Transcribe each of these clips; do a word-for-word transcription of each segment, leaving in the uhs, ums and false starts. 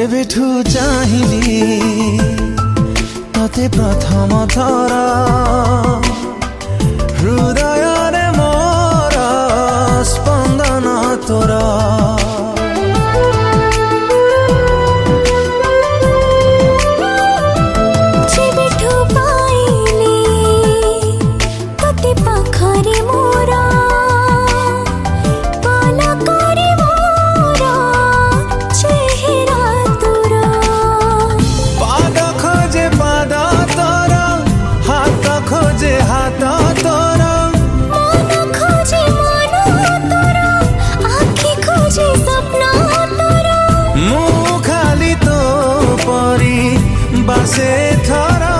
जेबेठू चाहिली तते प्रथम थर हृदय रे मोर स्पंदन तोरा से थरा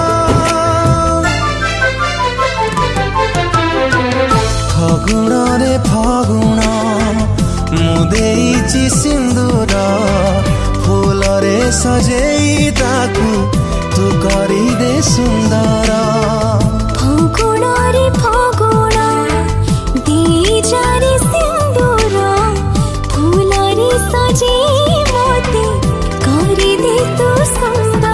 फगुण रे फगुण मुदेइची सिंदूर फूल रे सजेई ताकू तू करी दे सुंदर फगुण रे फगुण देइचा रे सिंदूर फूल रे सजेई मोते करी दे तू सुंदर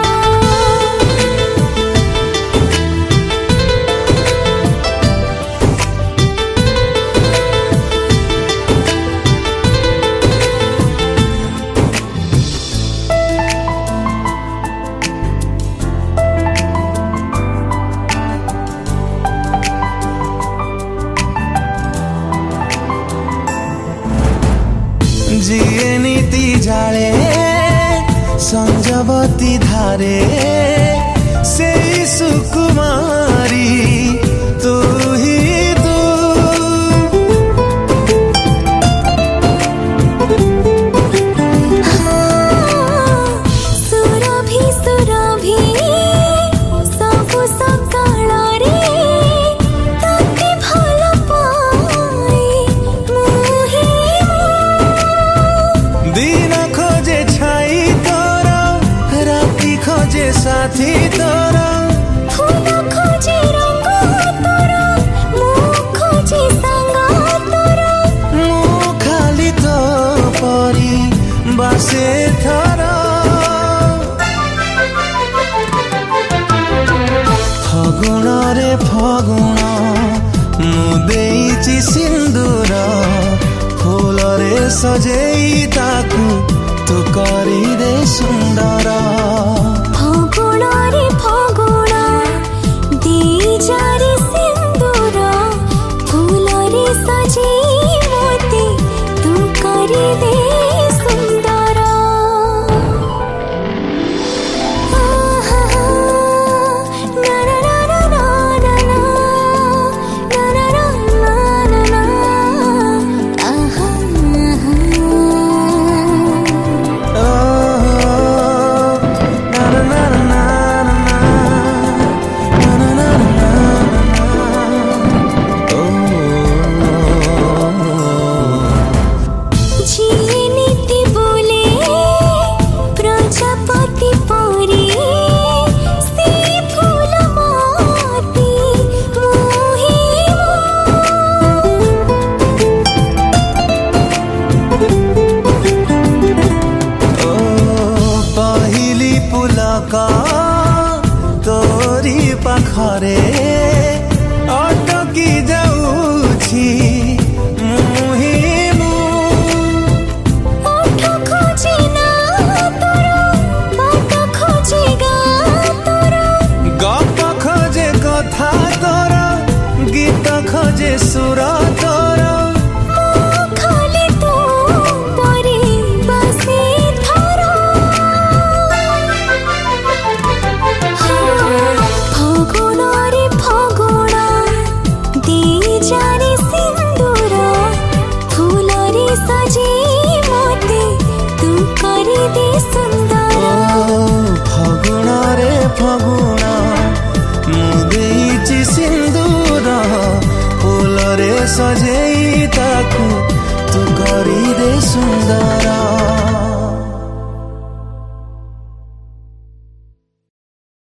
जिए नीति जाले संजवती धारे से सुकुमारी तू ही तू सुरभि सुरभि सबु सकाळ रे तते भल पाए मुही दिन खोजे छाई तोरा राति खोजे साथी तोरा फूल खोजे रंग तोरा मुँह खोजे संग तोरा मु खाली तो परी बासे थरा फगुण रे फगुण मुदेइची सिंदूर फूल रे सजेई ताकू तू करी दे सुंदर फगुण रे फगुण देइचा रे सिंदूर फूल रे सजेई मोते तू करी दे सुंदर आहा ना ना ना ना ना ना ना ना ना ना आहा तोरी पाखरे अटकी जाऊछि मुही मु ओठ खोजे ना तोरा बाट खोजे गा तोरा गप खोजे कथा तोरा गीत खोजे सुर तोरा खाली तू परी बसे थरा फगुण रे फगुण देइचा रे सिंदूर फूल रे सजेई मोते तू करी दे सुंदर फगुण रे फगुण मुदेइची सिंदूर फूल रे सजेई ताकू तू करी दे सुंदर।